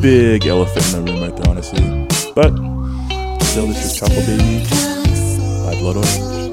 big elephant in the room right there, honestly. But still, this is Chocolate Baby by Blood Orange.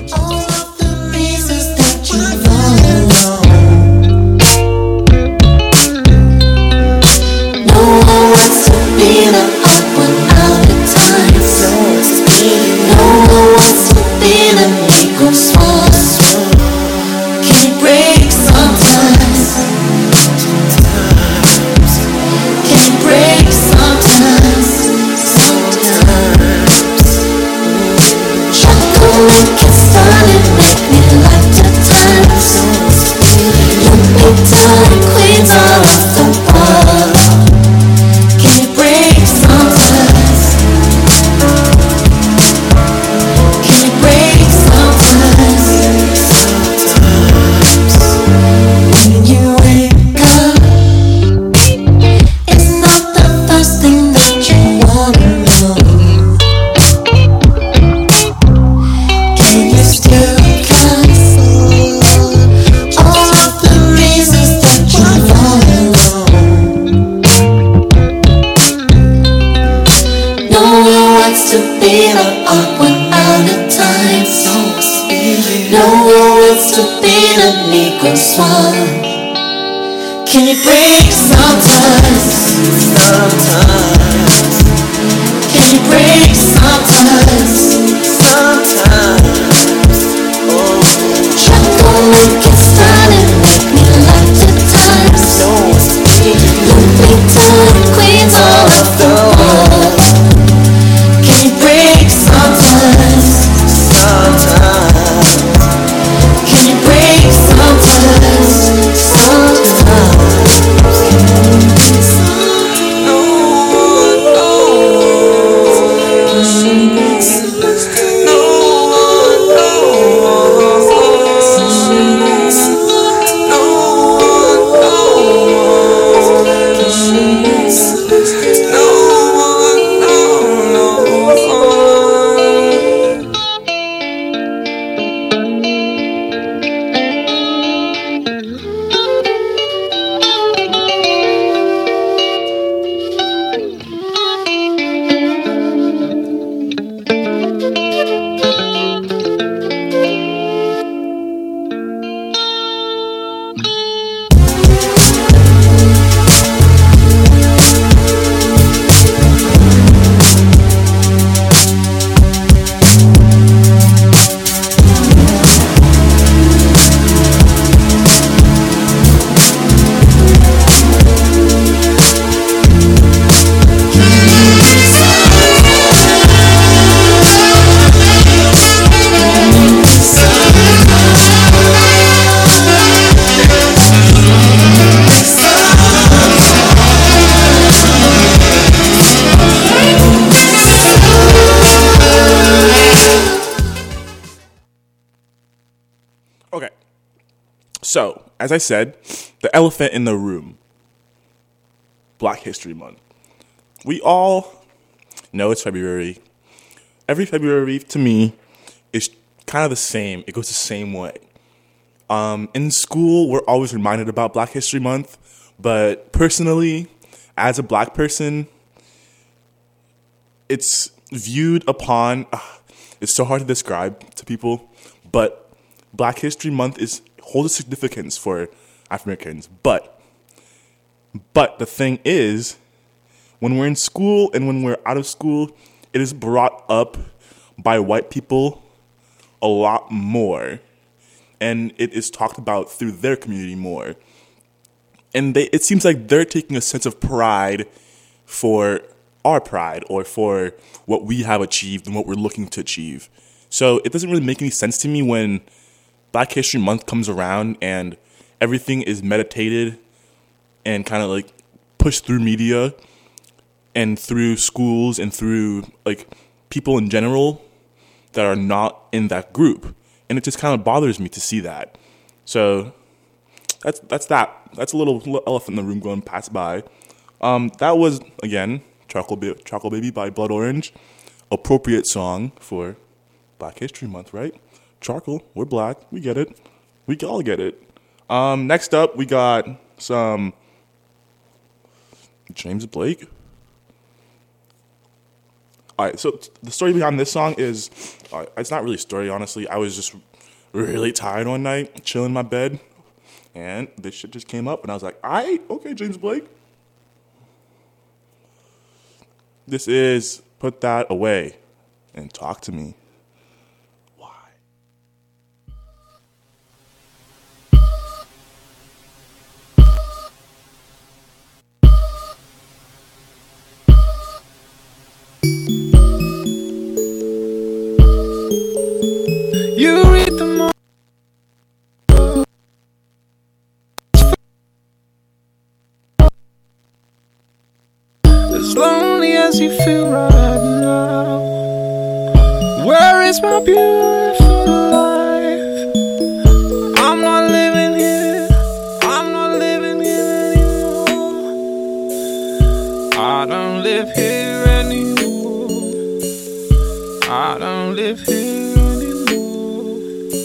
Can you break sometimes? Sometimes. Can you break sometimes? Sometimes. Oh. Trouble gets done and make me laugh at times. Lonely time queens all of the world. Can you break sometimes? Sometimes. Can you break sometimes? Okay, so as I said, the elephant in the room, Black History Month. We all know it's February. Every February, to me, is kind of the same. It goes the same way. In school, we're always reminded about Black History Month, but personally, as a Black person, it's viewed upon, it's so hard to describe to people, but Black History Month holds a significance for Africans. But the thing is, when we're in school and when we're out of school, it is brought up by white people a lot more. And it is talked about through their community more. And it seems like they're taking a sense of pride for our pride or for what we have achieved and what we're looking to achieve. So it doesn't really make any sense to me when Black History Month comes around and everything is meditated and kind of like pushed through media and through schools and through like people in general that are not in that group. And it just kind of bothers me to see that. So that's that. That's a little elephant in the room going past by. That was, again, Chocolate Baby by Blood Orange. Appropriate song for Black History Month, right? Charcoal, we're black, we get it. We all get it. Next up, we got some James Blake. All right, so the story behind this song is, it's not really a story, honestly. I was just really tired one night, chilling in my bed, and this shit just came up, and I was like, okay, James Blake. This is Put That Away and Talk to Me. Why? You read the mo- as lonely as you feel right now. Where is my beautiful life? I'm not living here. I'm not living here anymore. I don't live here anymore. I don't live here anymore.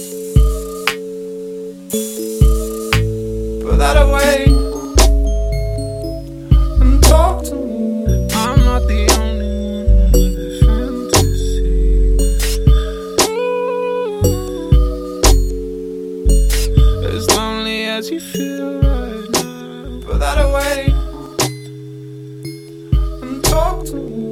Put that away and talk to me. I'm not the only one with a fantasy. As lonely as you feel right now. Put that away and talk to me.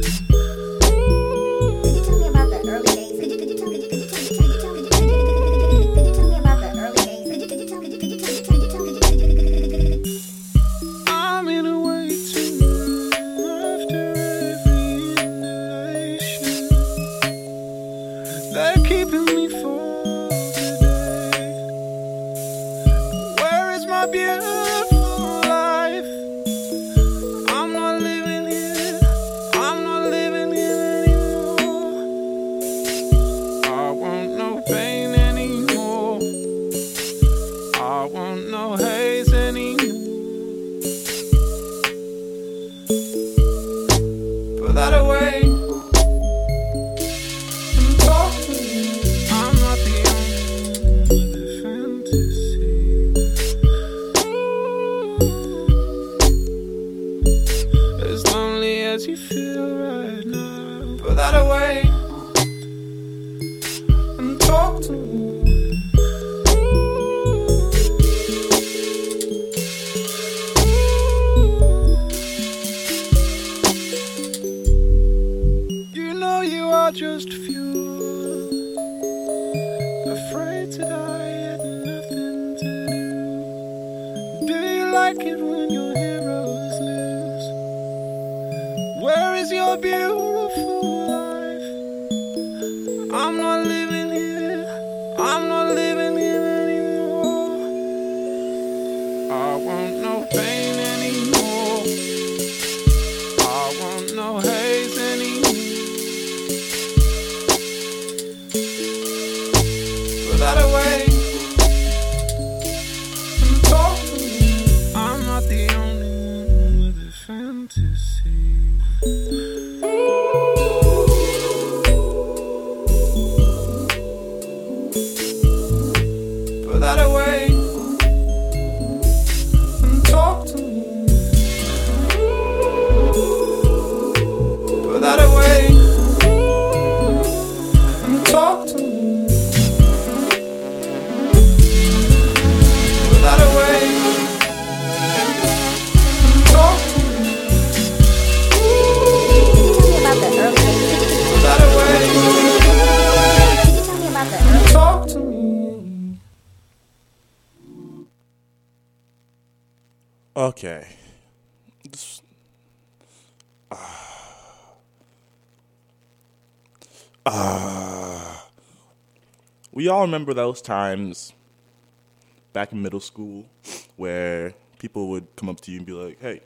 I'm in a waiting room after every inhalation. They're keeping me for today. Where is my beautiful life? I'm not living here. I'm not living here anymore. I want no pain anymore. I want no haze anymore. Put that away and talk to me. I'm not the only one with a fantasy. As lonely as you feel right now. Put that away and talk to me. You know you are just fuel, afraid to die yet nothing to do. Do you like it when your heroes lose? Where is your beautiful life? I'm not living here. I'm not living here anymore. I want no pain anymore. I want no haze anymore. Put that away and talk to me. I'm not the only one with a fantasy. Put that away and talk to me. Put that away and talk to me. Put that away and talk to me. Put that away and talk to me. Okay. We all remember those times back in middle school where people would come up to you and be like, hey,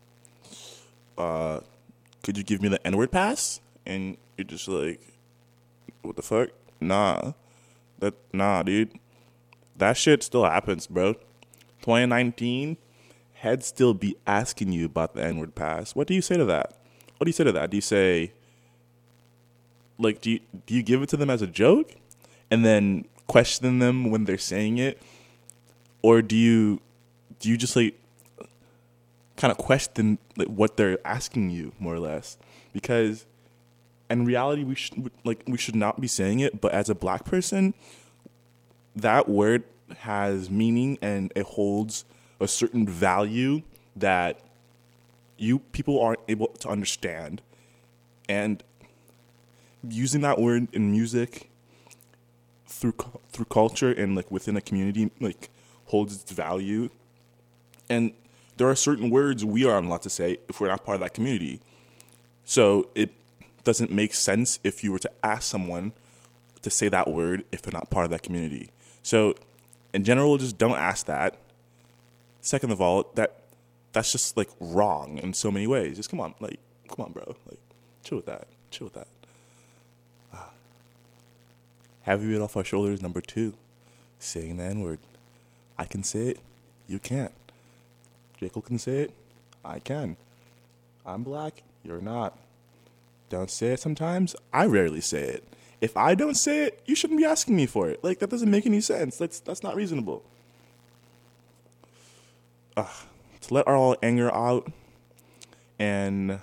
could you give me the N-word pass? And you're just like, what the fuck? Nah, dude. That shit still happens, bro. 2019, heads still be asking you about the N-word pass. What do you say to that? What do you say to that? Do you say, like, do you give it to them as a joke and then question them when they're saying it? Or do you just like, kind of question like, what they're asking you, more or less, because in reality we should not be saying it, but as a black person, that word has meaning and it holds a certain value that people aren't able to understand, and using that word in music through culture and like within a community like holds its value. And there are certain words we aren't allowed to say if we're not part of that community. So it doesn't make sense if you were to ask someone to say that word if they're not part of that community. So in general, just don't ask that. Second of all, that's just like wrong in so many ways. Just come on, bro. Like, chill with that. Heavy weight off our shoulders, number 2. Saying the N-word. I can say it. You can't. Jacob can say it. I can. I'm black. You're not. Don't say it sometimes. I rarely say it. If I don't say it, you shouldn't be asking me for it. Like, that doesn't make any sense. That's not reasonable. To let our anger out and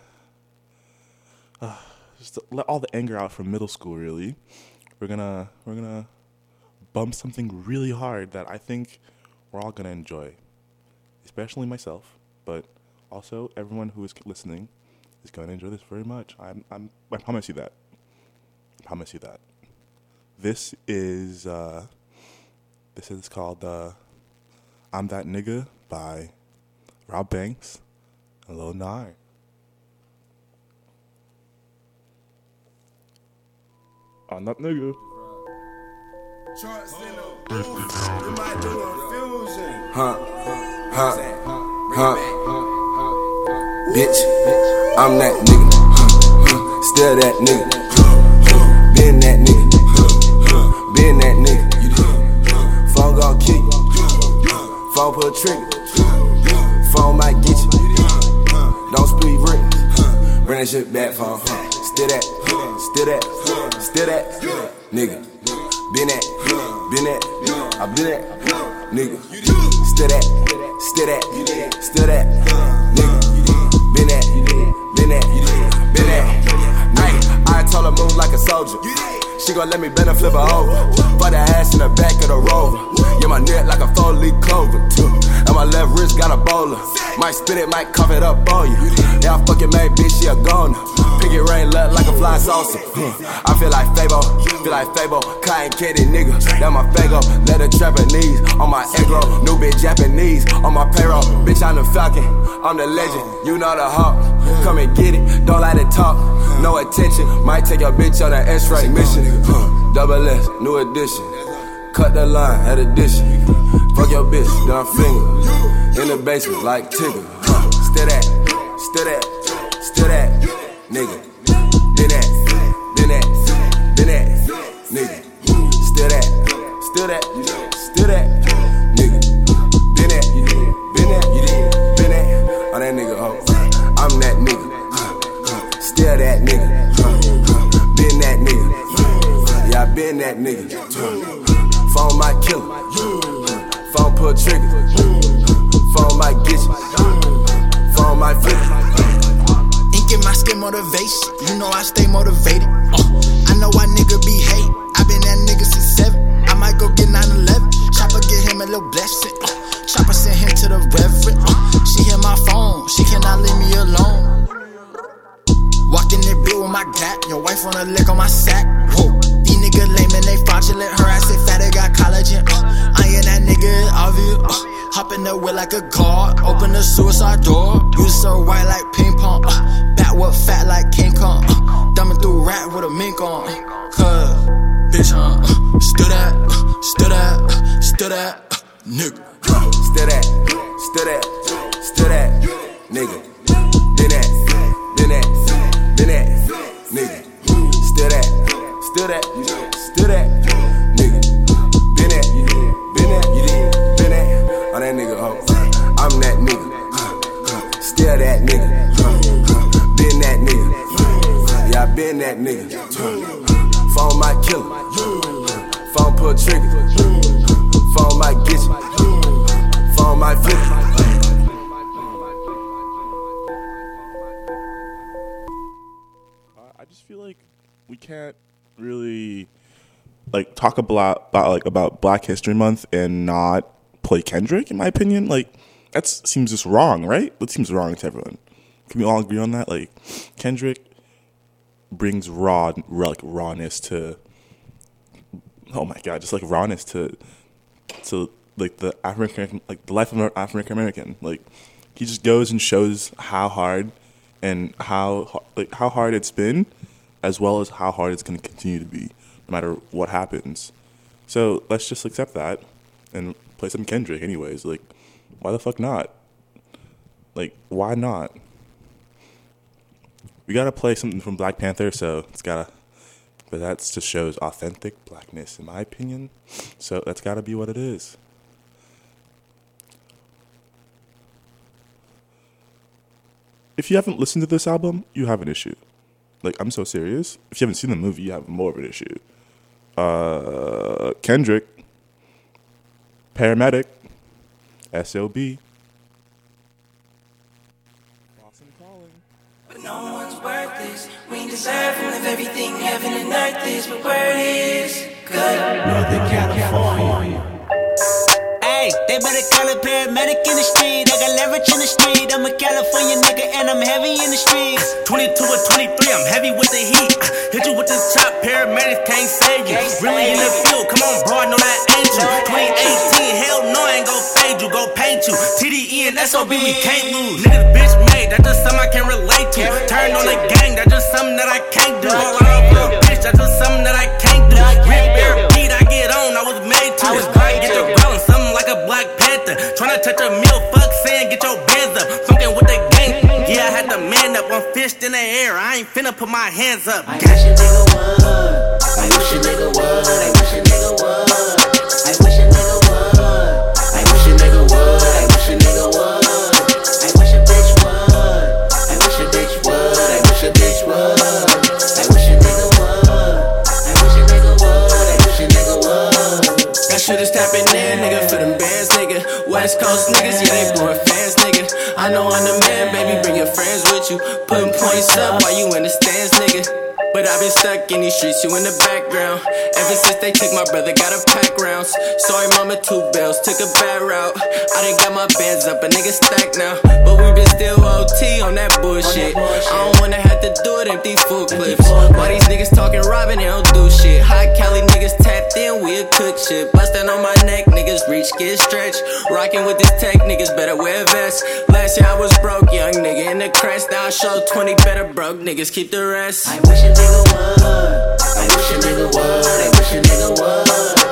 just to let all the anger out from middle school, really, we're gonna bump something really hard that I think we're all gonna enjoy, especially myself, but also everyone who is listening is going to enjoy this very much. I promise you that. This is called "I'm That Nigga" by Rob Banks and Lil Nas. I'm that nigga. Bitch, I'm that nigga. Still that nigga. Been that nigga. Been that nigga. Phone gon' kick you. Phone pull a trigger. Phone might get you. Don't speak written. Bring that shit back, phone. Still that. Nigga. Been that. I been that. Nigga. Still that. Nigga. Been that. I told her move like a soldier. She gon' let me bend and flip her over. Put her ass in the back of the Rover. Yeah, my neck like a 4-leaf clover. And my left wrist got a bowler. Might spit it, might cough it up on you. Yeah, I fucking made bitch, she a goner. Piggy rain look like a fly saucer. I feel like Fabo, cotton candy nigga. That my Fago, let her Japanese on my aggro. New bitch Japanese on my payroll. Bitch, I'm the Falcon, I'm the legend. You know the hawk. Come and get it, don't like to talk. No attention, might take your bitch on an X-ray mission. Double S, new edition. Cut the line, add addition. Fuck your bitch, dumb finger. In the basement like Tigger. Still that, nigga. Been that, nigga. Still that, nigga. Been that. Oh, that nigga, ho. I'm that nigga. Still that nigga. Been that nigga. Yeah, I been that nigga. Phone might kill him. Phone pull trigger. Phone might get you. Phone might flip you. Ink in my skin motivation. You know I stay motivated. I know why nigga be hate. I been that nigga since 7. I might go get 9/11. Chopper get him a little blessing. Chopper send him to the reverend. She hit my phone. She cannot leave me alone. Walked in the bill with my gap. Your wife wanna lick on my sack. Whoa. These niggas lame and they fraudulent. Her ass say fatty got collagen. I ain't that nigga, obvious. Hop in the wheel like a guard. Open the suicide door. You so white like ping pong. Backward fat like King Kong. Dumbing through rat with a mink on. Cause, bitch, still that, nigga. Still that, nigga. Been that, nigga. Still that, nigga. Been that. Oh, that nigga, ho. I'm that nigga. Still that nigga. Been that nigga. Yeah, I been that nigga. Phone might kill him. Phone pull trigger. Phone might get you. Phone might flip you. feel like we can't really like talk about Black History Month and not play Kendrick. In my opinion, like that seems just wrong, right? That seems wrong to everyone. Can we all agree on that? Like Kendrick brings rawness to. Oh my God, just like rawness to like the African, like the life of an African American. Like he just goes and shows how hard and how hard it's been, as well as how hard it's going to continue to be, no matter what happens. So let's just accept that and play some Kendrick, anyways. Like, why the fuck not? Like, why not? We gotta play something from Black Panther, so it's gotta. But that just shows authentic blackness, in my opinion. So that's gotta be what it is. If you haven't listened to this album, you have an issue. Like, I'm so serious. If you haven't seen the movie, you have more of an issue. Kendrick, Paramedic, S.O.B. Boston Calling. But no one's worth this. We ain't deserving of everything heaven and earth is. But where it is, good. Northern California. Hey, they better call a paramedic in the street. I got leverage in the street. I'm a California nigga and I'm heavy in the streets. 22 or 23, I'm heavy with the heat. Hit you with this chop, paramedics can't save you. Really in the field, come on, bro, I know that ain't you. 2018, hell no, I ain't gon' fade you, go paint you. TDE and SOB, we can't lose. Niggas bitch made, that's just something I can relate to. Turned on the gang, that's just something that I can't do. All out for a bitch, that's just something that I can't do. Rip bear beat, I get on, I was made to. It's grind, get your growling, something like a Black Panther. Tryna touch a meal, fuck saying, get your bands up. Fucking with the gang, yeah, I had to man up. One fist in the air, I ain't finna put my hands up. I wish a nigga would. I wish a nigga would. I wish a nigga would. I wish a nigga would. I wish a nigga would. I wish a nigga would. I wish a bitch would. I wish a bitch would. I wish a bitch would. I wish a nigga would. I wish a nigga would. I wish a nigga would. That shit is tapping in, nigga, for them bands, nigga. West Coast niggas, yeah, they blowing fans, nigga. I know I'm the man, baby, bring your friends with you. Putting points up while you in the stands, nigga. But I've been stuck in these streets, you in the background. Ever since they took my brother, got a pack rounds. Sorry mama, 2 bills, took a bad route. I done got my bands up, a nigga stacked now. But we been still OT on that bullshit. I don't wanna have to do it, empty full clips. Why these niggas talking robbing, they don't do shit. High Cali niggas tapped in, we a cook shit. Bustin' on my neck, niggas reach, get stretched. Rockin' with this tech, niggas better wear vests. Last year I was broke, young nigga in the crest. Now I show 20 better broke, niggas keep the rest. I wish a nigga would. I wish a nigga would. I wish a nigga would.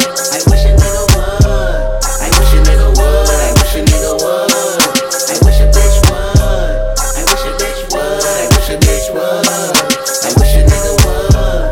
I wish a nigga would. I wish a nigga would. I wish a nigga would. I wish a bitch would. I wish a bitch would. I wish a bitch would. I wish a nigga would.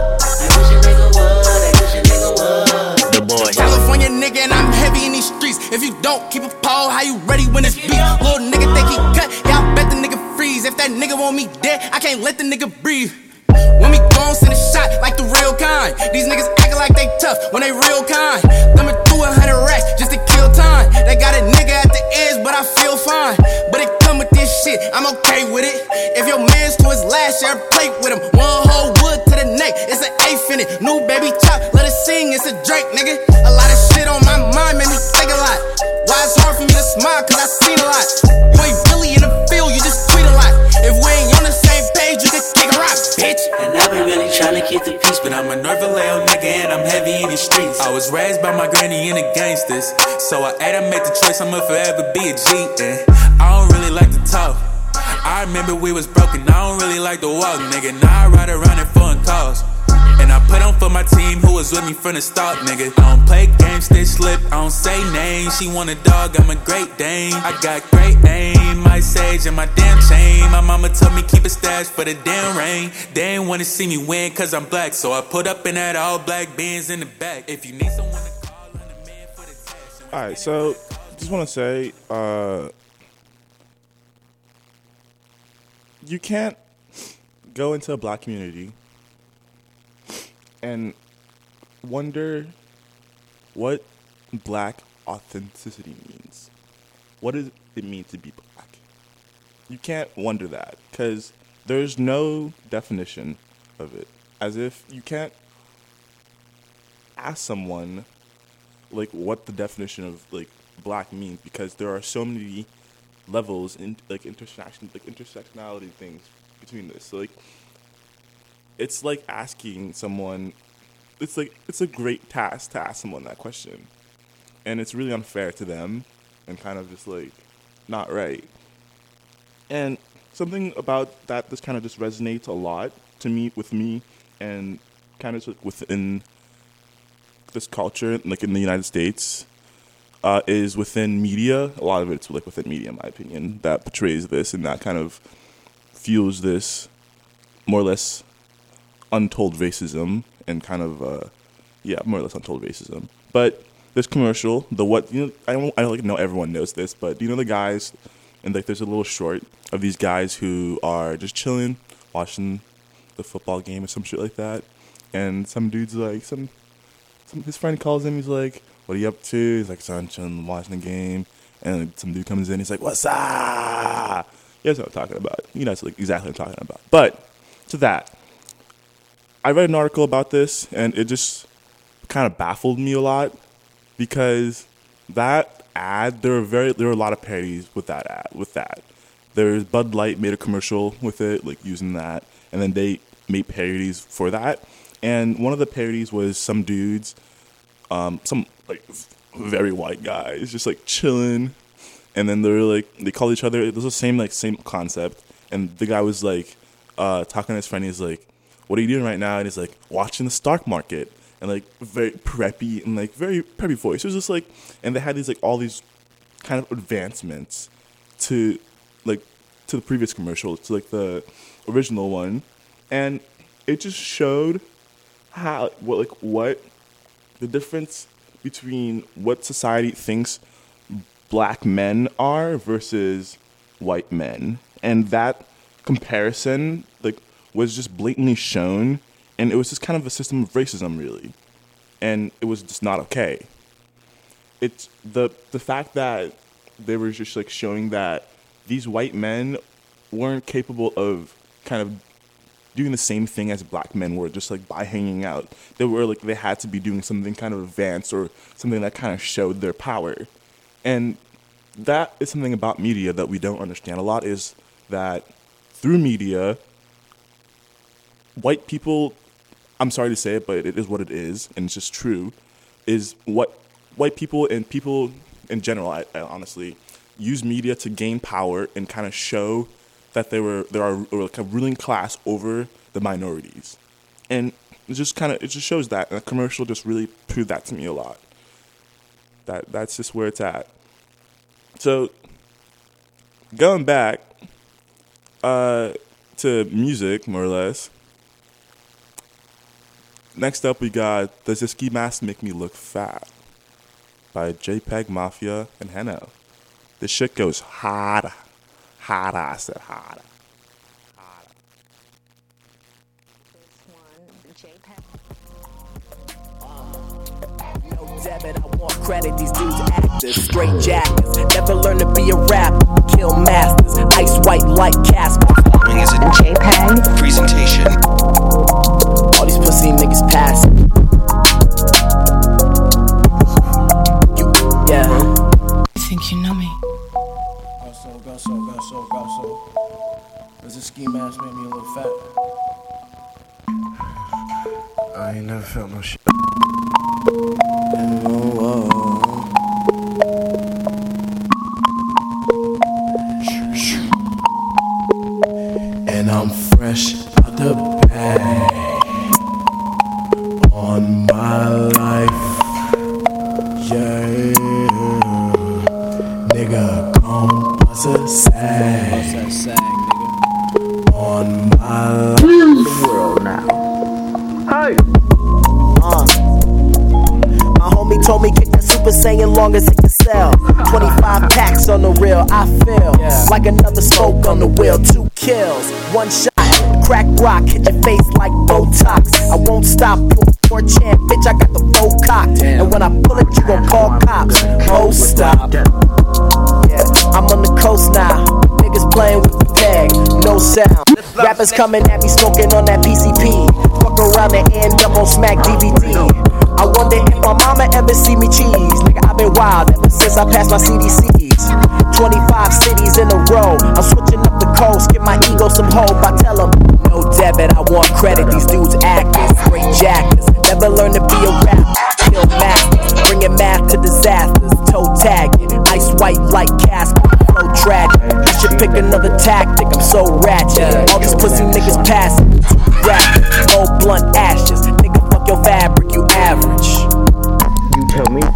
I wish a nigga would. I wish a nigga would. The boy. California nigga and I'm heavy in these streets. If you don't keep a pole, how you ready when it's beat? Little nigga think he cut, yeah, I bet the nigga freeze. If that nigga want me dead, I can't let the nigga breathe. When we gon' send a shot like the real kind. These niggas acting like they tough when they real kind. Thumbing through 100 racks just to kill time. They got a nigga at the edge, but I feel fine. But it come with this shit, I'm okay with it. If your man's to his last year, play with him. One whole wood to the neck, it's an eighth in it. New baby chop, let it sing, it's a Drake, nigga. A lot of shit on my mind made me think a lot. Why it's hard for me to smile, cause I seen a lot. You ain't really in the field, you just tweet a lot. If we ain't on the same page, you can kick a rock, bitch. And I've been really trying to keep the peace, but I'm a North Vallejo nigga and I'm heavy in the streets. I was raised by my granny and the gangsters, so I had to make the choice, I'ma forever be a G. And I don't really like to talk. I remember we was broken, I don't really like to walk, nigga. Now I ride around in foreign cars. And I put on for my team who was with me from the start, nigga. I don't play games, stay slip, I don't say names. She want a dog, I'm a great Dane. I got great aim, my sage and my damn chain. My mama told me keep a stash for the damn rain. They ain't wanna see me win cause I'm black, so I put up in that all black Benz in the back. If you need someone to call on the man for the tax. Alright, so just want to say, you can't go into a black community and wonder what black authenticity means. What does it mean to be black? You can't wonder that because there's no definition of it. As if you can't ask someone like what the definition of like black means, because there are so many levels in like intersectionality things between this. So like it's like asking someone, it's a great task to ask someone that question, and it's really unfair to them and kind of just like not right. And something about that this kind of just resonates a lot to me with me, and kind of like within this culture, like in the United States, is within media. A lot of it's like within media, in my opinion, that portrays this and that kind of fuels this more or less untold racism and kind of more or less untold racism. But this commercial, I don't like know everyone knows this, but do you know the guys, and like there's a little short of these guys who are just chilling, watching the football game or some shit like that, and some dude's like his friend calls him, he's like, "What are you up to?" He's like, "Son, chilling, watching the game," and some dude comes in, he's like, "What's up?" You guys know what I'm talking about. You know, it's like exactly what I'm talking about. But to that, I read an article about this, and it just kind of baffled me a lot, because that ad, there were a lot of parodies with that ad. With that, there's Bud Light made a commercial with it, like using that, and then they made parodies for that. And one of the parodies was some dudes, some like very white guys, just like chilling, and then they call each other. It was the same concept, and the guy was like talking to his friend. He's like, "What are you doing right now?" And he's like, "Watching the stock market." And like very preppy and like very preppy voice. It was just like, and they had these like all these kind of advancements to the previous commercial, to like the original one, and it just showed how what the difference between what society thinks black men are versus white men, and that comparison like was just blatantly shown. And it was just kind of a system of racism, really. And it was just not okay. It's the fact that they were just like showing that these white men weren't capable of kind of doing the same thing as black men were, just like by hanging out. They had to be doing something kind of advanced or something that kind of showed their power. And that is something about media that we don't understand a lot, is that through media, white people, I'm sorry to say it, but it is what it is, and it's just true, is what white people and people in general, I honestly, use media to gain power and kind of show that there are like a ruling class over the minorities. And it just shows that, and the commercial just really proved that to me a lot. That's just where it's at. So, going back to music, more or less, next up, we got "Does Your Ski Mask Make Me Look Fat" by JPEG Mafia and Heno. This shit goes harder. Harder, I said harder. No debit, I want credit. These dudes actors, straight jackets. Never learn to be a rapper. Kill masters, ice white like Casper. Is it JPEG presentation? All these pussy niggas pass. I think you know me. Go. Does this ski mask make me a little fat? I ain't never felt no shit. And I'm fresh out the bag on my life. Yeah, nigga, gon' bust a sag on my life. The world now. Hey. My homie told me kick that Super Saiyan long as it can sell. 25 packs on the reel, I feel like another smoke on the wheel. 2 kills, 1 shot. Crack rock, hit your face like Botox. I won't stop, poor champ, bitch, I got the full cocked. And when I pull it, you gon' call cops. Oh, stop. Yeah, I'm on the coast now. Niggas playing with the tag, no sound. Rappers coming at me smoking on that PCP. Fuck around and end up on Smack DVD. I wonder if my mama ever see me cheese. Nigga, I've been wild ever since I passed my CDCs. 25 cities in a row. I'm switching up the coast, give my ego some hope. I tell them, no debit, I want credit. These dudes actors, straight jackers. Never learn to be a rapper. Kill masters, bringing math to disasters. Toe tagging, ice white like Casper. Flow tragic, you should pick another tactic. I'm so ratchet. All these pussy niggas passing. Rapping, old blunt ashes. Nigga, fuck your fabric, you average. You tell me.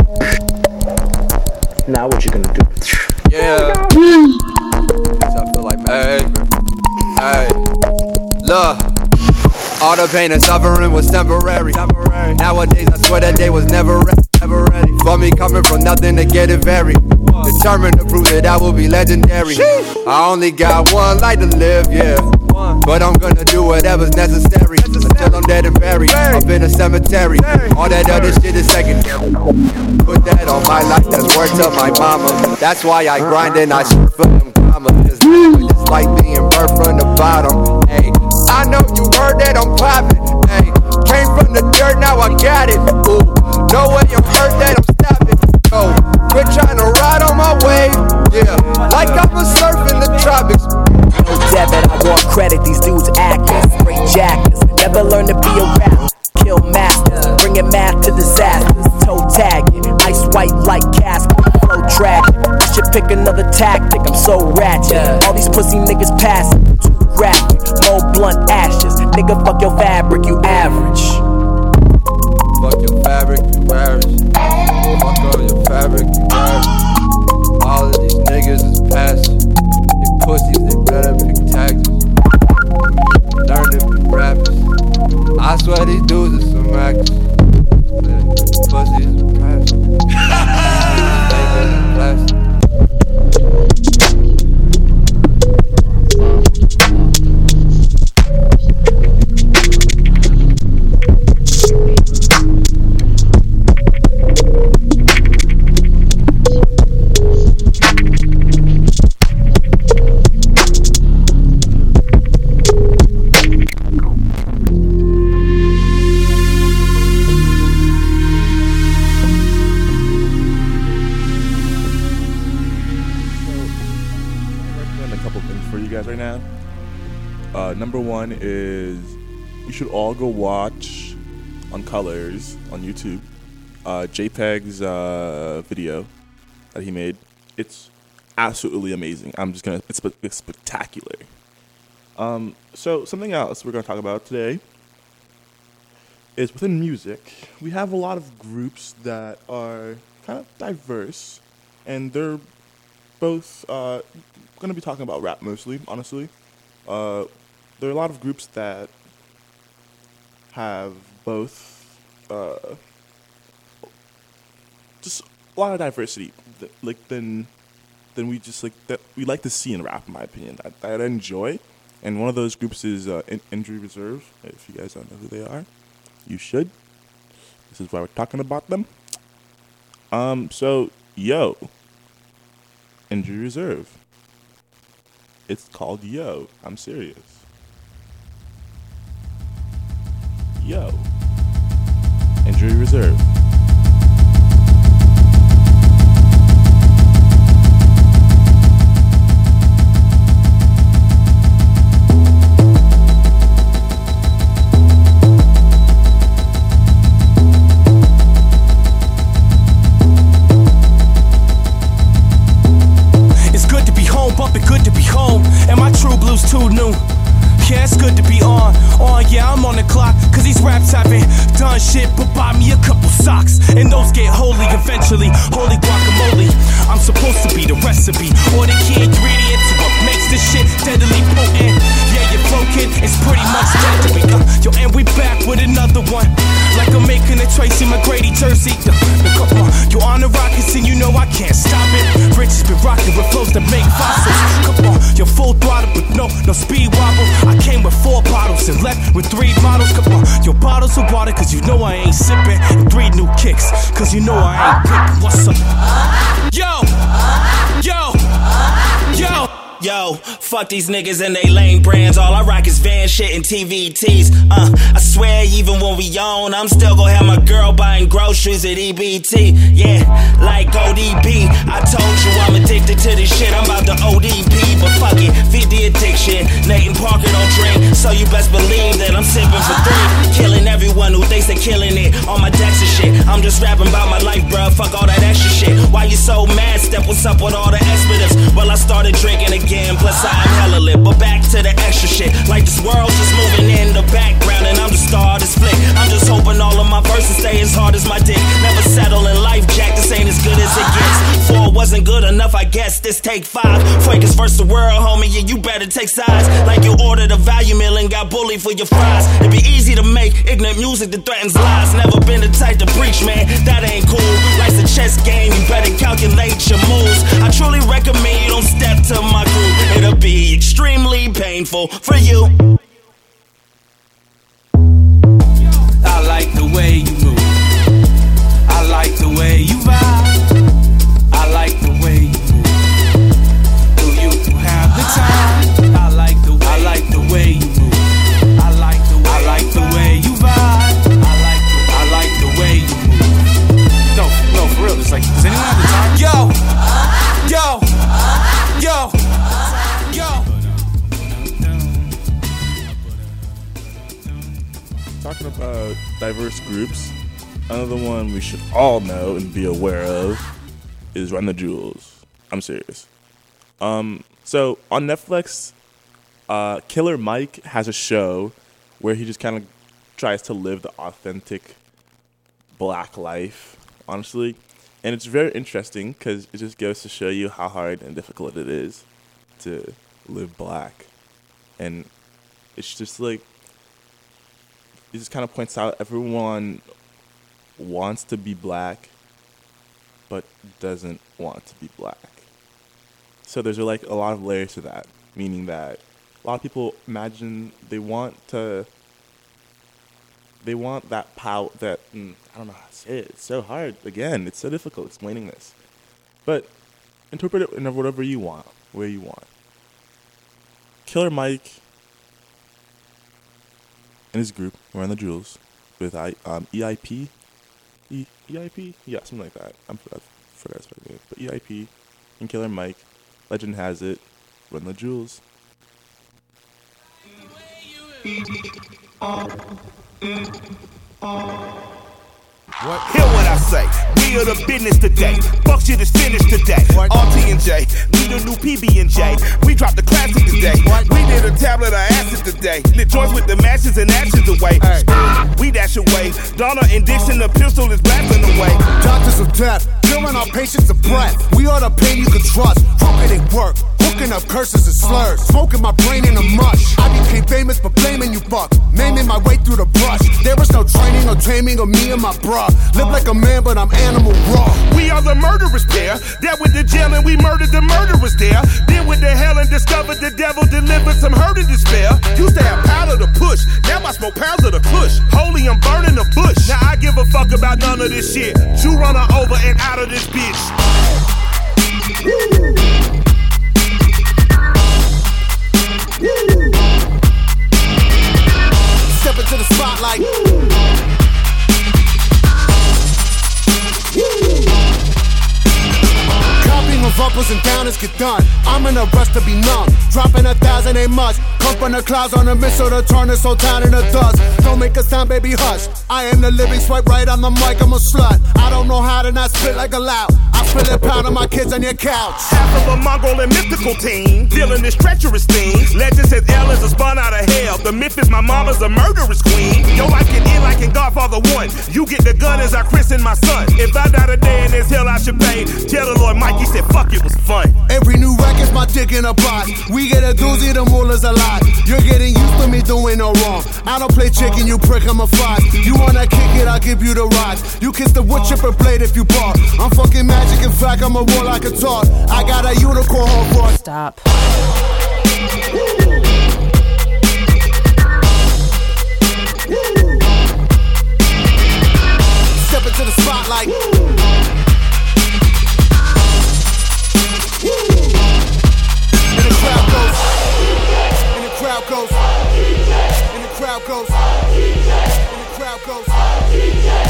Now what you gonna do? Yeah. I feel like, hey, look. All the pain and suffering was temporary. Nowadays, I swear that day was never ready. For me, coming from nothing to get it very. Determined to prove that I will be legendary. I only got one life to live, yeah. But I'm gonna do whatever's necessary until I'm dead and buried up in a cemetery. All that other shit is secondary. Put that on my life, that's worth to my mama. That's why I grind and I surf for them commas. It's like being birthed from the bottom. Hey, I know you heard that I'm popping. Hey, came from the dirt, now I got it. Ooh, no way I'm hurt that I'm stopping. Oh, quit trying to ride on my wave. Yeah, like I'm a surf in the tropics. No debit, I want credit. These dudes actors, straight jackers. Never learn to be a rapper. Kill masters, bringing math to disasters. Toe tagging, ice white like Casper. Flow tragic, I should pick another tactic. I'm so ratchet. All these pussy niggas passing. Too graphic, no blunt ashes. Nigga, fuck your fabric, you average. Fuck your fabric, you average. Fuck all your fabric, you average. All of these niggas is passive. They pussies, they better pick taxes. Learn to be rappers. I swear these dudes are some actors. Pussies is passive. They better plastic. Number one is you should all go watch on Colors on YouTube JPEG's video that he made. It's absolutely amazing. It's spectacular. So something else we're gonna talk about today is within music. We have a lot of groups that are kind of diverse, and they're both gonna be talking about rap mostly, honestly. There are a lot of groups that have both just a lot of diversity than we just that we like to see in rap, in my opinion, that I enjoy. And one of those groups is Injury Reserve. If you guys don't know who they are, you should. This is why we're talking about them. So Yo, Injury Reserve. It's called Yo. I'm serious. Yo, Injury Reserve. It's good to be home, bumping good to be home. And my True Blues too new. Yeah, it's good to be on, yeah, I'm on the clock. Cause these raps haven't done shit but buy me a couple socks. And those get holy eventually, holy guacamole. I'm supposed to be the recipe, or the key ingredient to what makes this shit deadly potent. Yeah, your flow kid is pretty much legendary. Yo, and we back with another one. Like I'm making a Tracy McGrady jersey. Come on, you on the Rockets and you know I can't stop it. Rich has been rocking with flows that make fossils. Come on, you're full throttle but no speed wobble. I came with 4 bottles and left with 3 models. Come on, your bottles of water cause you know I ain't sipping. And 3 new kicks cause you know I ain't pippin'. What's up? Yo! Yo! Yo! Yo, fuck these niggas and they lame brands. All I rock is van shit and TVTs. I swear even when we own, I'm still gon' have my girl buying groceries at EBT. Yeah, like ODB. I told you I'm addicted to this shit. I'm about to ODP, but fuck it, feed the addiction. Nathan Parker don't drink, so you best believe that I'm sipping for 3. Killing everyone who thinks they're killing it on my decks and shit. I'm just rapping about my life, bruh. Fuck all that extra shit. Why you so mad? Step, what's up with all the expletives? Well, I started drinking again, plus I am hella lit. But back to the extra shit. Like this world's just moving in the background, and I'm the star of this flick. I'm just hoping all of my verses stay as hard as my dick. Never settle in life, Jack. This ain't as good as it gets. 4 wasn't good enough, I guess. This take 5. Fuegas versus the world, homie. Yeah, you better take sides. Like you ordered a value meal and got bullied for your fries. It'd be easy to make ignorant music that threatens lies. Never been the type to preach, man. That ain't cool. Life's a chess game. You better calculate your moves. I truly recommend you don't step to my crew. It'll be extremely painful for you. I like the way you move. I like the way you vibe. I like the way you move. Do you have the time? I like the way you move. I like the way you vibe. I like the way you move. No, for real. It's like, does anyone have the time? Yo. Talking about diverse groups, another one we should all know and be aware of is Run the Jewels. I'm serious. So on Netflix, Killer Mike has a show where he just kind of tries to live the authentic black life, honestly. And it's very interesting because it just goes to show you how hard and difficult it is to live black. And it's just like, it just kind of points out everyone wants to be black, but doesn't want to be black. So there's like a lot of layers to that, meaning that a lot of people imagine they want that power, that, I don't know how to say it. It's so hard. Again, it's so difficult explaining this. But interpret it in whatever you want, where you want. Killer Mike and his group, Run the Jewels, with EIP? EIP? Yeah, something like that. I forgot his name. But EIP and Killer Mike, legend has it, Run the Jewels. What? Hear what I say, we are the business today. Fuck shit is finished today. RT and J, need a new PB&J. We dropped the classic today. We did a tablet of acid today. Lit joints with the matches and ashes away. We dash away. Donna and Dixon, the pistol is blasting away. Doctors of death, killing our patients of breath. We are the pain you can trust. How can it work? Hooking up curses and slurs. Smoking my brain in a mush. I became famous for blaming you fuck. Naming my way through the brush. There was no training or taming of me and my bruh. Live like a man, but I'm animal raw. We are the murderers there. That with the jail and we murdered the murderers there. Then with the hell and discovered the devil delivered some hurt and despair. Used to have powder to push. Now I smoke pounds of the kush. Holy, I'm burning the bush. Now I give a fuck about none of this shit. You run her over and out of this bitch. Woo. Step into the spotlight. Copying of uppers and downers get done. I'm in a rush to be numb. Dropping 1,000 ain't much. Come from the clouds on a missile to turn this whole town into dust. Don't make a sound, baby, hush. I am the living swipe right on the mic, I'm a slut. I don't know how to not spit like a loud. I spill it pound on my kids on your couch. Half of a Mongol and mythical team, dealing this treacherous thing. Legend says Ellen's a spawn out of hell. The myth is my mama's a murderous queen. Your life can end like in Godfather 1. You get the gun as I christen my son. If I die today in this hell, I should pay. Tell the Lord Mikey said, fuck, it was fun. Every new record's my dick in a box. We get a doozy, the mullah's a lot. You're getting used to me doing no wrong. I don't play chicken, you prick, I'm a fox. You wanna kick it, I'll give you the rocks. You kiss the wood chipper blade if you bark. I'm fucking magic, in fact, I'm a warlock and talk. I got a unicorn horn. Stop. Step into the spotlight. In the crowd goes, and the crowd goes.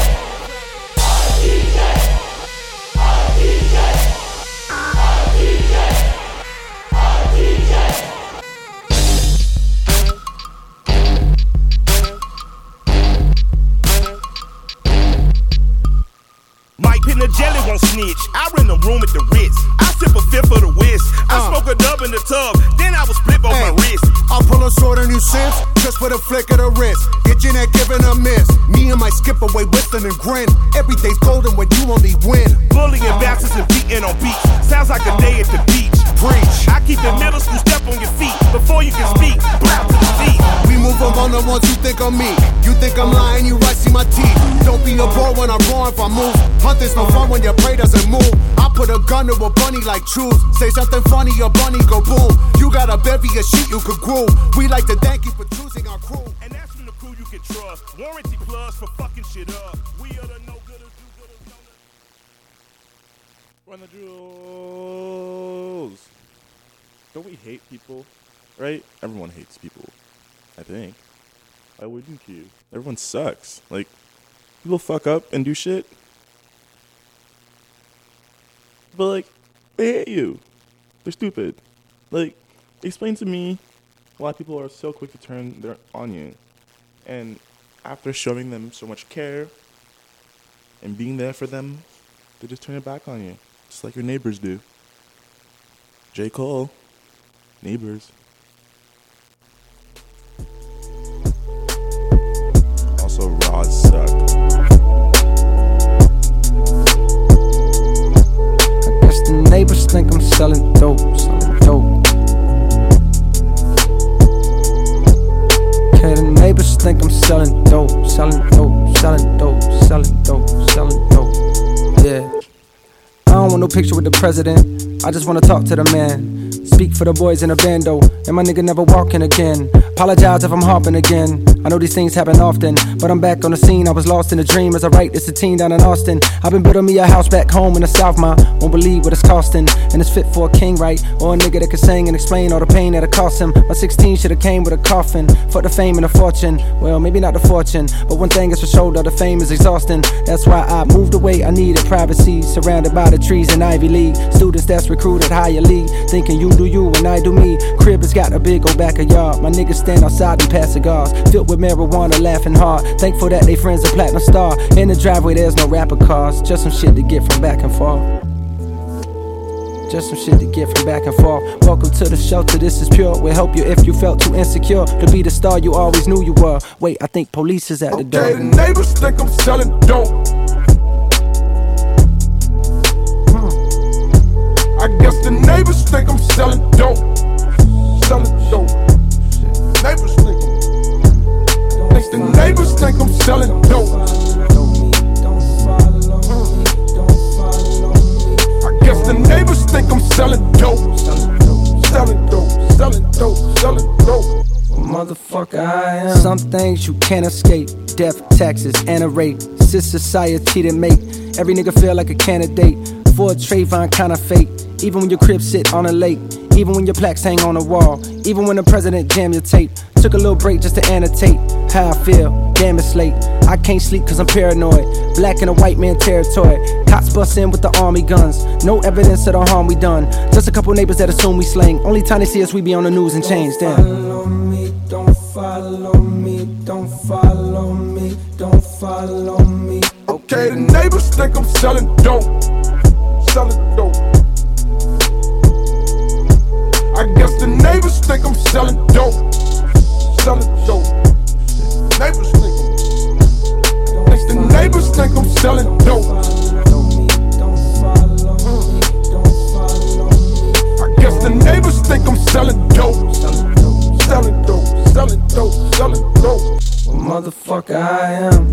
Mike Pin the jelly won't snitch. I rent a room at the Ritz. I sip a fifth of the whiz. I smoke a dub in the tub. Then I was flip on my wrist. I'll pull a sword on you since, just for the flick of the wrist. Get your neck given a miss. Me and my skip away whistling and grin. Every day's golden when you only win. Bullying bastards and beating on beats. Sounds like a day at the beach. Preach. I keep the middle school step on your feet. Before you can speak, blow to the feet. We move among the ones you think of me. You think I'm lying, you right, see my teeth. Don't be a boy when I'm wrong if I move. Hunting's no fun when your prey doesn't move. I put a gun to a bunny like truth. Say something funny, your bunny go boom. You got a bevy of shit you could groove. We like to thank you for choosing our crew. And that's from the crew you can trust. Warranty plus for fucking shit up. We are the no gooders, do gooders, Run the jewels. Don't we hate people? Right? Everyone hates people. I think. Why wouldn't you? Everyone sucks. Like, people fuck up and do shit. But, like, they hate you. They're stupid. Like, explain to me why people are so quick to turn their on you. And after showing them so much care and being there for them, they just turn it back on you. Just like your neighbors do. J. Cole. Neighbors. Also, Roz suck. The neighbors think I'm selling dope, Okay, the neighbors think I'm selling dope, Yeah. I don't want no picture with the president. I just wanna talk to the man. Speak for the boys in a bando, and my nigga never walking again. Apologize if I'm hopping again. I know these things happen often, but I'm back on the scene. I was lost in a dream as I write this a teen down in Austin. I've been building me a house back home in the South, ma. Won't believe what it's costing, and it's fit for a king, right? Or a nigga that can sing and explain all the pain that it cost him. My 16 should've came with a coffin. Fuck the fame and the fortune. Well, maybe not the fortune, but one thing is for sure, though, the fame is exhausting. That's why I moved away. I needed privacy, surrounded by the trees in Ivy League. Students that's recruited higher league, thinking you do you and I do me. Crib has got a big old backyard. My niggas stand outside and pass cigars, filled with marijuana, laughing hard. Thankful that they friends a platinum star. In the driveway there's no rapper cars, just some shit to get from back and forth. Just some shit to get from back and forth. Welcome to the shelter, this is pure. We'll help you if you felt too insecure to be the star you always knew you were. Wait, I think police is at the door. Okay, the neighbors think I'm selling dope. I guess the neighbors think I'm selling dope. Selling dope. Neighbors think the neighbors think I'm selling dope. I guess the neighbors think I'm selling dope. Selling dope, selling dope, selling dope. Motherfucker, I am. Some things you can't escape. Death, taxes, and a rate. It's this society that make every nigga feel like a candidate for a Trayvon kind of fate. Even when your crib sit on a lake, even when your plaques hang on a wall, even when the president jam your tape. Took a little break just to annotate how I feel. Damn, it's late. I can't sleep cause I'm paranoid. Black in a white man territory. Cops bust in with the army guns. No evidence of the harm we done. Just a couple neighbors that assume we slang. Only time they see us we be on the news and change. Damn. Follow me, don't follow me, don't follow me, don't follow me. Okay, the neighbors think I'm selling dope. Selling dope. I guess the neighbors think I'm selling dope. Selling dope. Neighbors think the neighbors think I'm selling dope. I guess the neighbors think I'm selling dope. Selling dope, selling dope, selling dope. Well, motherfucker, I am.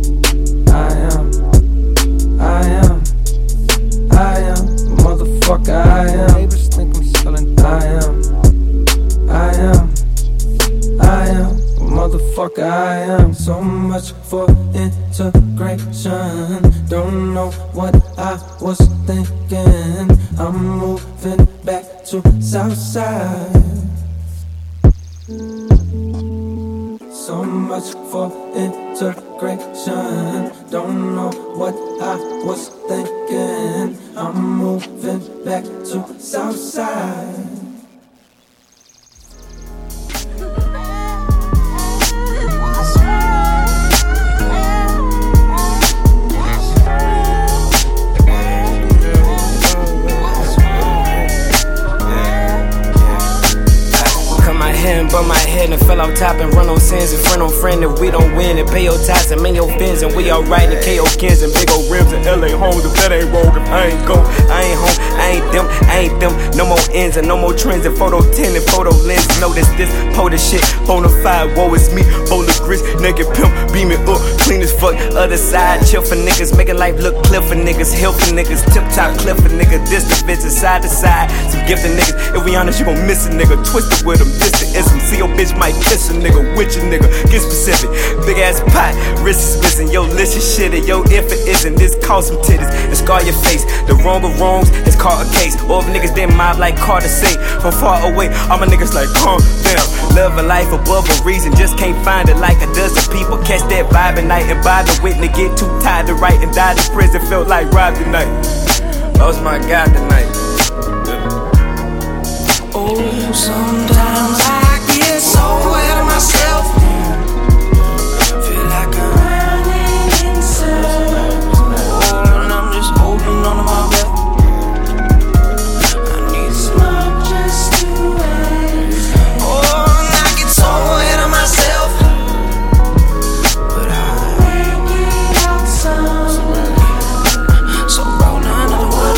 Motherfucker, I am. Neighbors think I'm selling dope. I am. Motherfucker, I am. So much for integration. Don't know what I was thinking. I'm moving back to Southside. So So much for integration. Don't know what I was thinking. I'm moving back to Southside. Bump my head and fell off top and run on sins and friend on friend. If we don't win and pay your ties and man your fins and we alright and KO kins and big old rims and LA homes. If that ain't wrong, if I ain't go, I ain't home, I ain't them. No more ends and no more trends and photo 10 and photo lens. Notice this, POTA shit, bonafide, woe is me. Bowl of grits, naked pimp, beam it up, clean as fuck. Other side, chill for niggas, making life look clear for niggas, help for niggas, tip top clip for niggas, this the bitches, side to side. Some gifted niggas, if we honest, you gon' miss a nigga, twisted with them, this the ism. See your bitch might kiss a nigga, with your nigga, get specific. Big ass pot, wrist is missing, yo licious shit, and yo if it isn't, this cause some titties and scar your face. The wrong of wrongs is called a case. Or if niggas didn't mob like Carter say, from far away, all my niggas like calm down. Love a life above a reason, just can't find it like a dozen people. Catch that vibe at night and buy the witness, get too tired to write and die in prison, felt like robbed tonight. Lost my God tonight. Oh, sometimes I get so ahead of myself. Feel like I'm running in circles. Oh, and I'm just holding on to my breath. I need smoke just to wait. Oh, and I get so ahead of myself. But I bring it out some. So roll another one.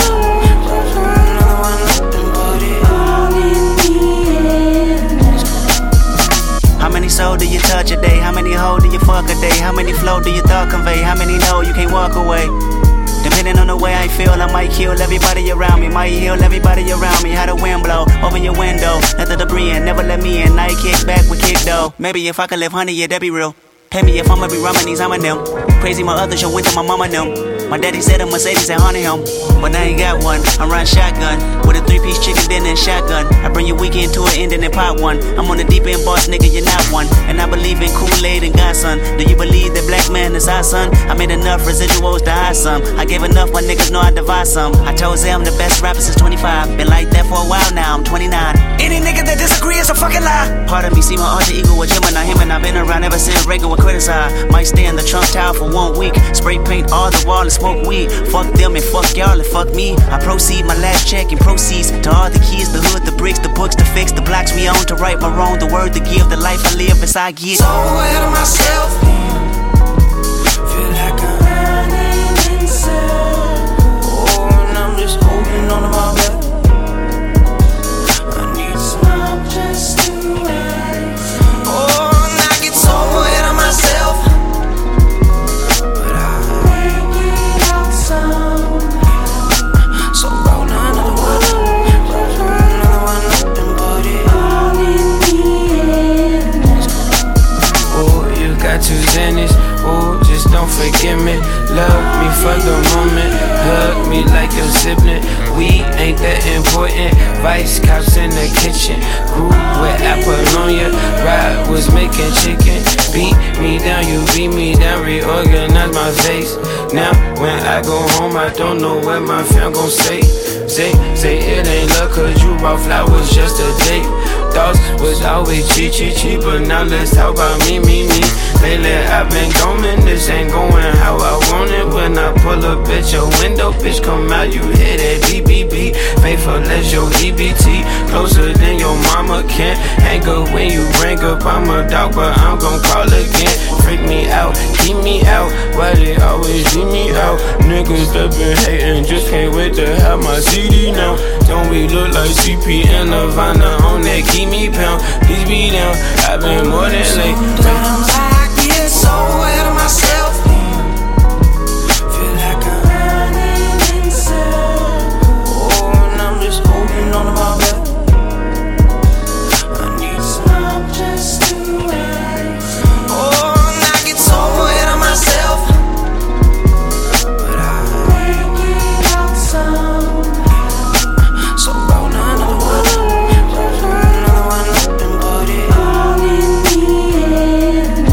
How many souls do you touch a day? How many hoes do you fuck a day? How many flow do your thought convey? How many know you can't walk away? Depending on the way I feel, I might kill everybody around me. Might heal everybody around me. How the wind blow, open your window, let the debris in, never let me in. I kick back with kick though. Maybe if I could live 100, yeah, that'd be real. Pay me if I'ma be rhyming these, I'm a them. Crazy my other show went to my mama them. My daddy said a Mercedes and haunted him, but I ain't got one. I'm riding shotgun with a 3-piece chicken dinner and shotgun. I bring your weekend to an end and then pot one. I'm on the deep end boss, nigga, you're not one. And I believe in Kool-Aid and Godson. Do you believe that black man is our son? I made enough residuals to hide some. I gave enough, my niggas know I divide some. I told them I'm the best rapper since 25. Been like that for a while now, I'm 29. Any nigga that disagree is a fucking lie. Part of me see my alter ego with Gemini, him and I've been around ever since Reagan was criticized. Might stay in the Trump Tower for 1 week. Spray paint all the wall and smoke weed. Fuck them and fuck y'all and fuck me. I proceed my last check and proceeds to all the keys, the hood, the bricks, the books, the fix, the blocks we own, to right my wrong, the word to give, the life I live as I get. So ahead of myself. Feel like I'm running in circles. Oh, and I'm just holding on to my breath. I need smoke just to wait. Oh, and I get so ahead of myself. But I bring it out some. So roll another one. Another one up and put it all in the end. Oh, you got 2 Xannies. Oh, just don't forget me. Love me for the moment. Hug me like your sibling. We ain't that important. Vice cops in the kitchen. Grew with Apollonia. Ride was making chicken. Beat me down, you beat me down. Reorganize my face. Now when I go home, I don't know what my fam gon' say. Say it ain't luck, cause you brought flowers just a date. Thoughts was always cheap, but now let's talk about me. Lately I've been going, this ain't going how I want it. When I pull up at your window, bitch come out, you hear that BBB. Faithful as your EBT, closer than your mama can. Hang up when you bring up, I'm a dog, but I'm gon' call again. Freak me out, keep me out, why they always leave me out? Niggas that been hating, just can't wait to have my CD now. Don't we look like CP and Nirvana on that keep me pound? Please be down, I've been more than late. Sometimes I get so ahead of myself. Feel like I'm running in circles. Oh, and I'm just holding on to my breath. I need smoke just to wait. Oh, and I get so ahead of myself. But I bring it out some. So roll another one. Another one up and put it all in the end.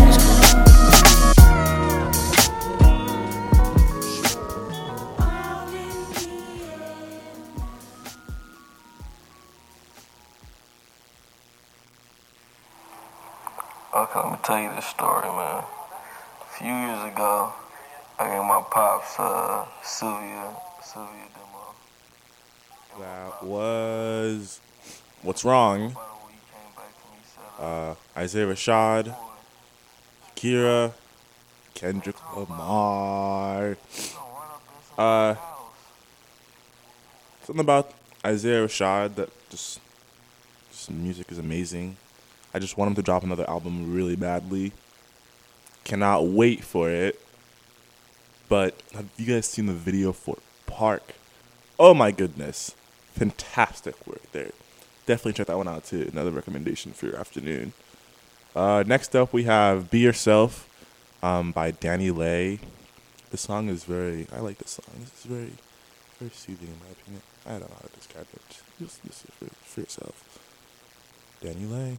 few years ago, I gave my pops Sylvia demo. That was What's Wrong. Isaiah Rashad, Kira, Kendrick Lamar. Something about Isaiah Rashad that just music is amazing. I just want him to drop another album really badly. Cannot wait for it. But have you guys seen the video for Park? Oh my goodness. Fantastic work there. Definitely check that one out too. Another recommendation for your afternoon. Next up we have Be Yourself by Danny Lay. This song is I like this song. This is very, very soothing in my opinion. I don't know how to describe it. Just listen for yourself. Danny Lay.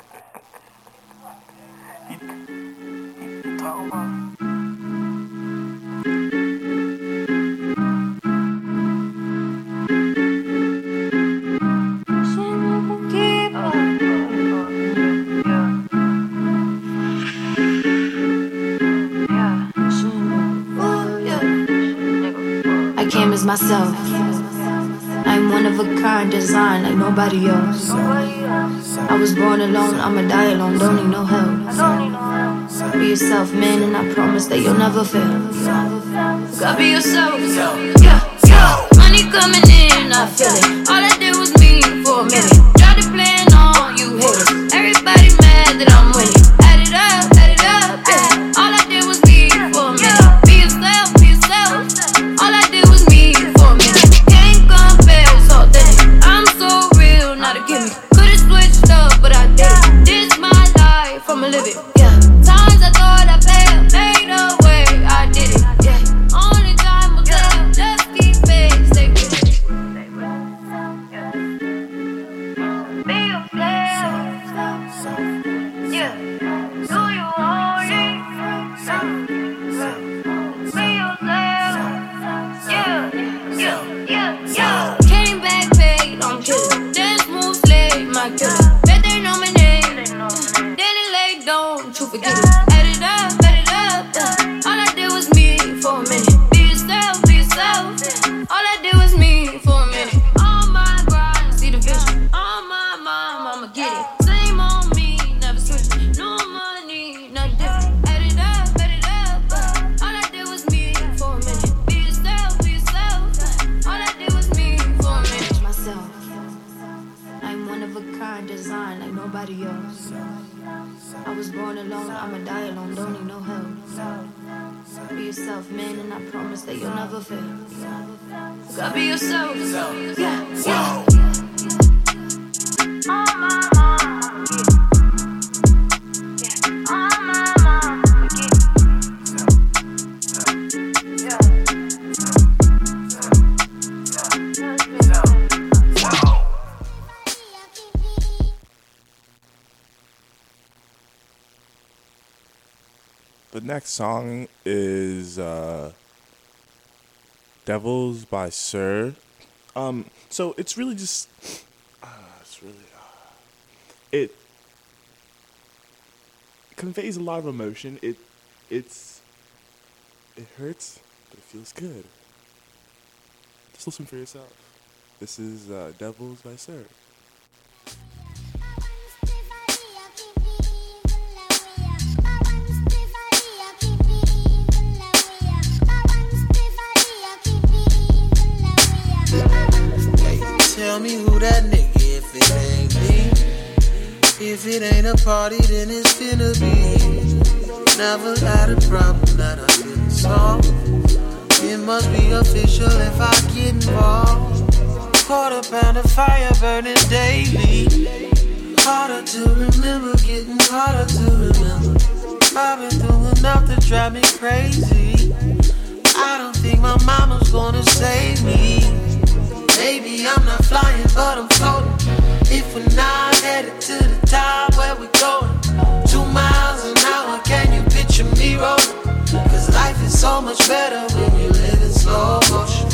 I came as myself. I'm one of a kind, design like nobody else. I was born alone, I'ma die alone, don't need no help. Be yourself, man, and I promise that you'll never fail. Gotta be yourself, yeah. Money coming in, I feel it. All I did was me for a minute. Tried to plan on you haters. Everybody mad that I'm winning. Add it up, yeah. All I did was me for a minute. Be yourself. All I did was me for a minute. Can't compare, it's authentic. I'm so real, not a gimmick. Could've switched up, but I did it. This my life, I'ma live it, yeah. Times I thought I failed, made a way, I did it, yeah. Only time will tell, just keep it, stay with it. Be yourself, yeah. Do you want it? Be yourself, yeah. Came back paid, I'm killin'. Dance moves late, my killer. Bet they know my name. Danny Lay, don't you forget it. Add it up, yeah. All I did was me for a minute. Be yourself. All I did was me for a minute. On my grind, see the vision. On my mom, I'ma get it. Same on me, never switch. No money, nothing different. Add it up, all I did was me for a minute. Be yourself. All I did was me for a minute. Myself. I'm one of a kind, design like nobody else. I was born alone, I'ma die alone, don't need no help. Be yourself, man, and I promise that you'll never fail. Gotta be yourself, yeah. On my mom, yeah. On my mom, The next song is Devils by Sir. So it's really just it conveys a lot of emotion. It hurts, but it feels good. Just listen for yourself. This is Devils by Sir. Tell me who that nigga if it ain't me. If it ain't a party, then it's finna be. Never had a problem that I couldn't solve. It must be official if I get involved. Quarter pound of fire burning daily. Harder to remember, getting harder to remember. I've been through enough to drive me crazy. I don't think my mama's gonna save me. Maybe I'm not flying, but I'm floating. If we're not headed to the top, where we going? 2 miles an hour, can you picture me rolling? Cause life is so much better when you live in slow motion.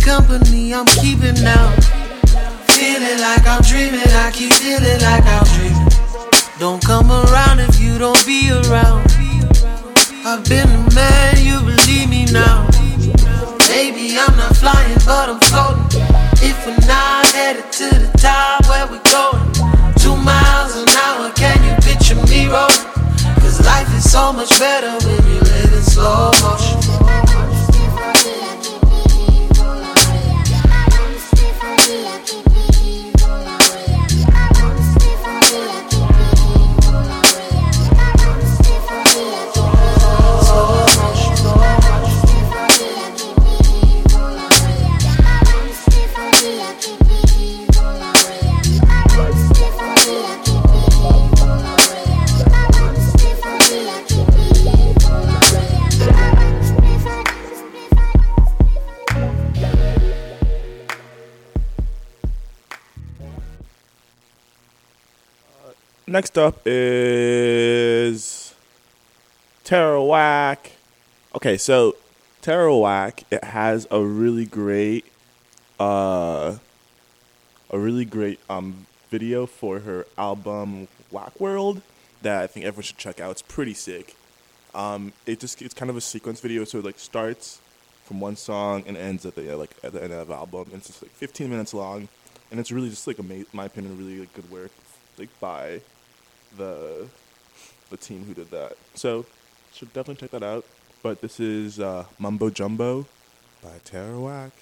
company I'm keeping now. Feeling like I'm dreaming, I keep feeling like I'm dreaming. Don't come around if you don't be around. I've been the man, you believe me now. Baby, I'm not flying, but I'm floating. If we're not headed to the top, where we going? 2 miles an hour, can you picture me rolling? Cause life is so much better when you live in slow motion. Next up is Tarawak. Okay, so Tarawak, it has a really great video for her album Whack World that I think everyone should check out. It's pretty sick. It's kind of a sequence video, so it like starts from one song and ends at the end of the album. And it's just like 15 minutes long, and it's really just like in my opinion, really like, good work like by the team who did that. So should definitely check that out. But this is Mumbo Jumbo by Tarawak.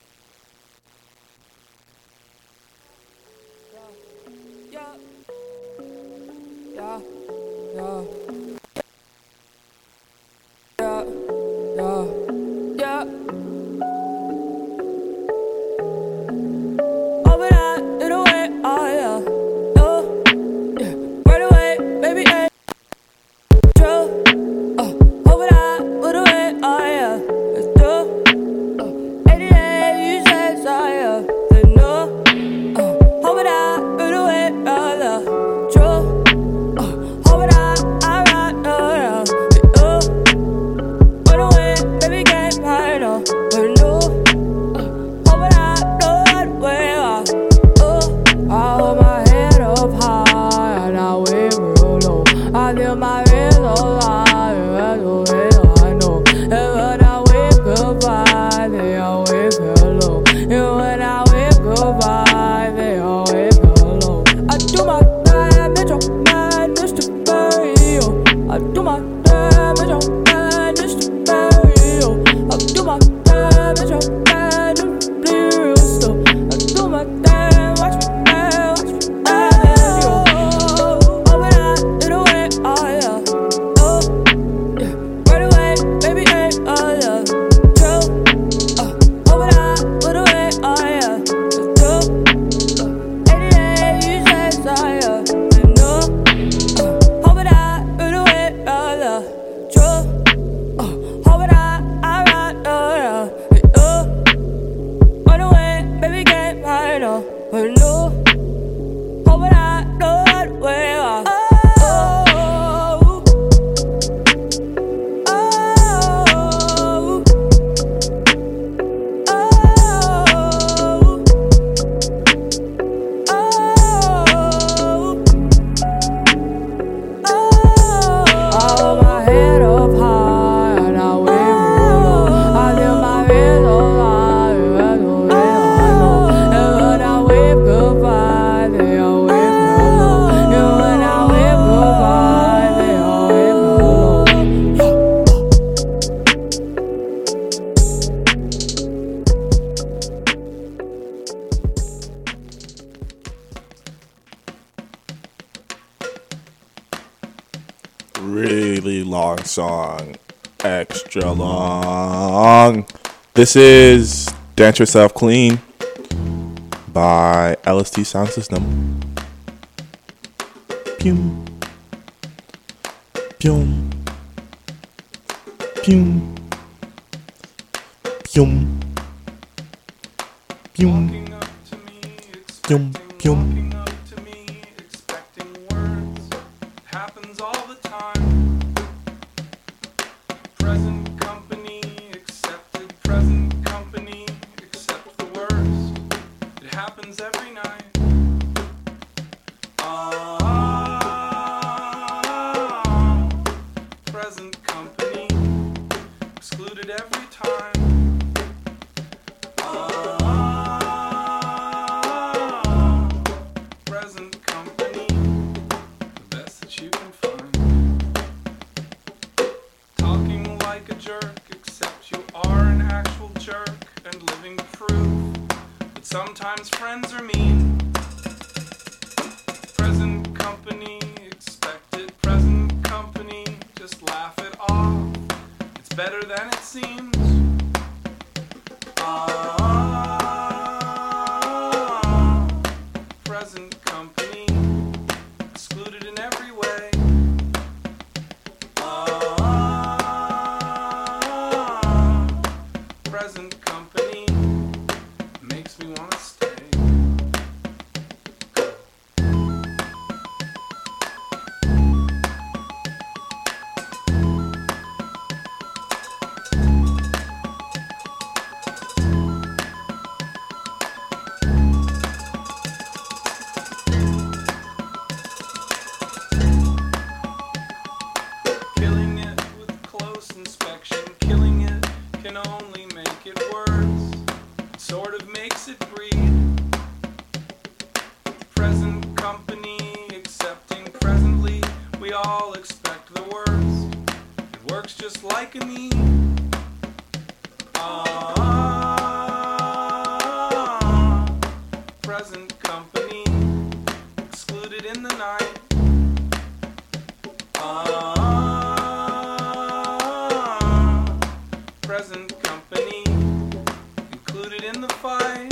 Really long song, extra long. This is Dance Yourself Clean by LST Sound System. Pew. Pew. Pew. Pew. Pew. Pew. Pew. Present company accepted, present company accepted. present company, excluded every time. Present company, the best that you can find. Talking like a jerk, except you are an actual jerk, and living proof that sometimes friends are mean. Present company, expected present company, just laugh it off, it's better than it seems. Present company, excluded in every way. Present company makes me wanna stay. Killing it with close inspection, killing it can only make it worse. It sort of makes it breathe. Present company, accepting presently, we all expect the worst. It works just like a knee. Present company, excluded in the night. Present company, included in the fight.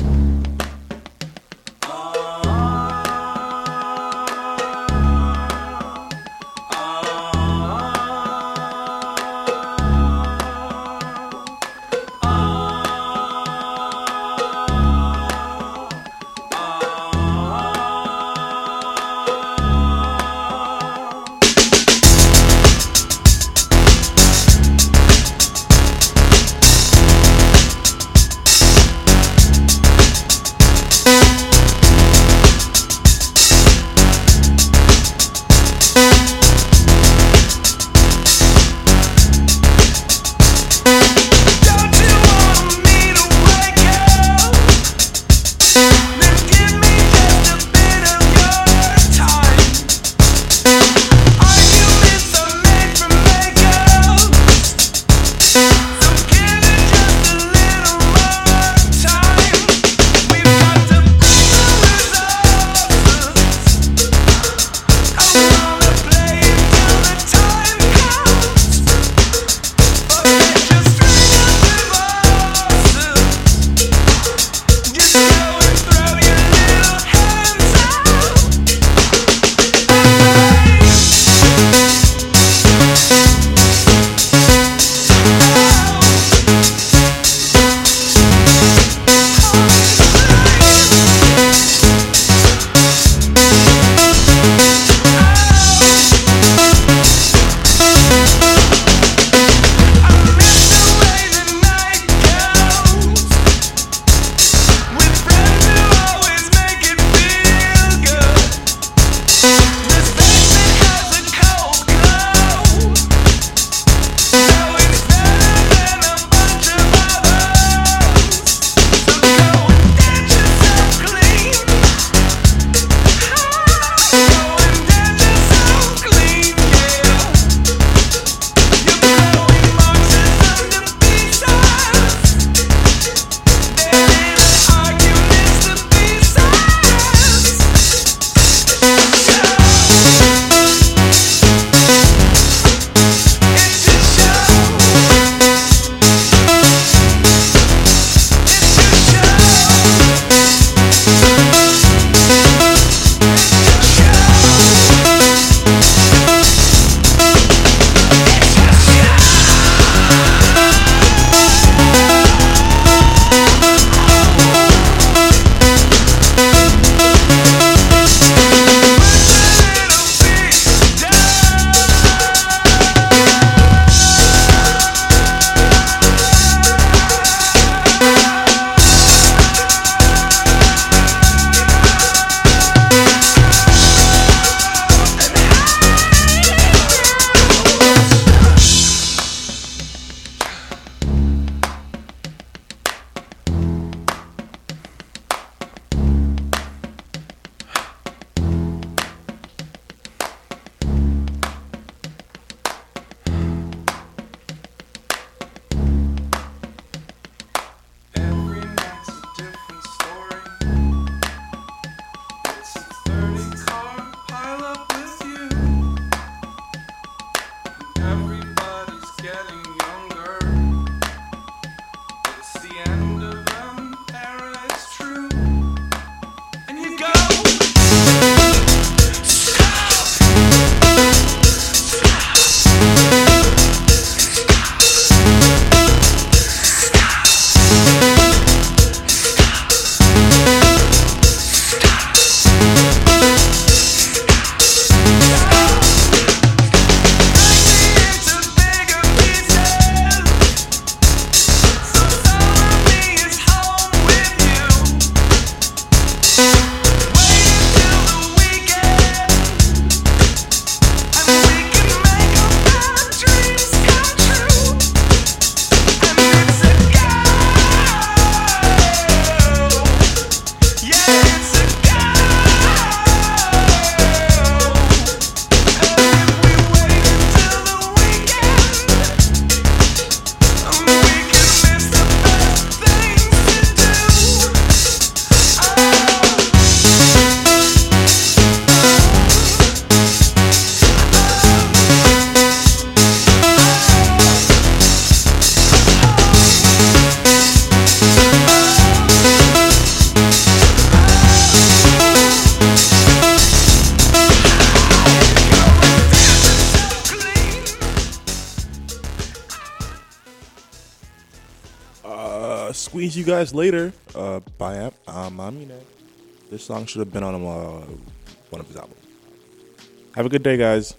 Squeeze You Guys Later by Amine. This song should have been on one of his albums. Have a good day, guys.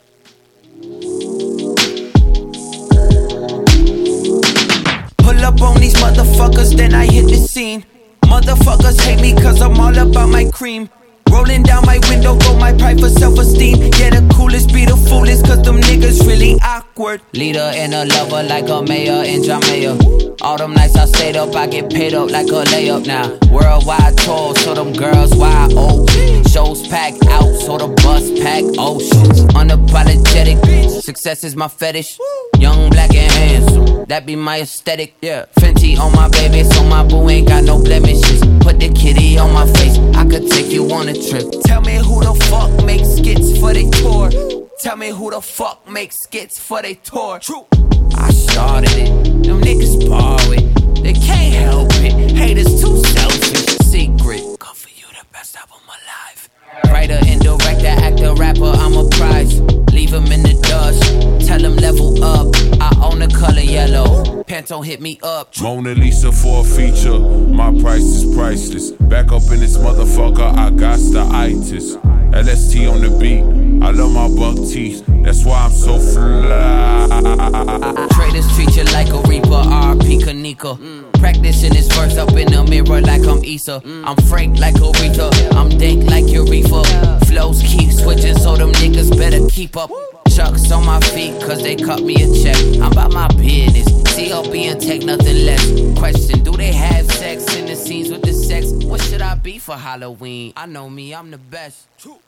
Pull up on these motherfuckers, then I hit the scene. Motherfuckers hate me cause I'm all about my cream. Rolling down my window, go my pride for self-esteem. Yeah, the coolest be the foolest, cause them niggas really awkward. Leader and a lover like a mayor in Jamaica. All them nights I stayed up, I get paid up like a layup now. Worldwide tour, so them girls wide open. Shows packed out, so the bus pack oceans. Unapologetic, success is my fetish. Young, black, and handsome, that be my aesthetic. Yeah, Fenty on my baby, so my boo ain't got no blemishes. Put the kitty on my face, I could take you on a trip. Tell me who the fuck makes skits for they tour. Tell me who the fuck makes skits for they tour. True. I started it, them niggas borrow it. They can't help it, haters too selfish. Secret, good for you, the best album alive. Writer and director, actor, rapper, I'm a prize. Leave him in the dust, tell him level up. I own the color yellow, Pantone hit me up. Mona Lisa for a feature, my price is priceless. Back up in this motherfucker, I got the itis. LST on the beat, I love my buck teeth, that's why I'm so fly. Traders treat you like a reaper, RP Kanika. Practicing this verse up in the mirror like I'm Issa. I'm Frank like Aretha, I'm dank like Eureka. Flows keep switching, so them niggas better keep up. Chucks on my feet, cause they cut me a check. I'm about my business, CLB and tech, nothing less. Question, do they have sex in the scenes with the sex? What should I be for Halloween? I know me, I'm the best.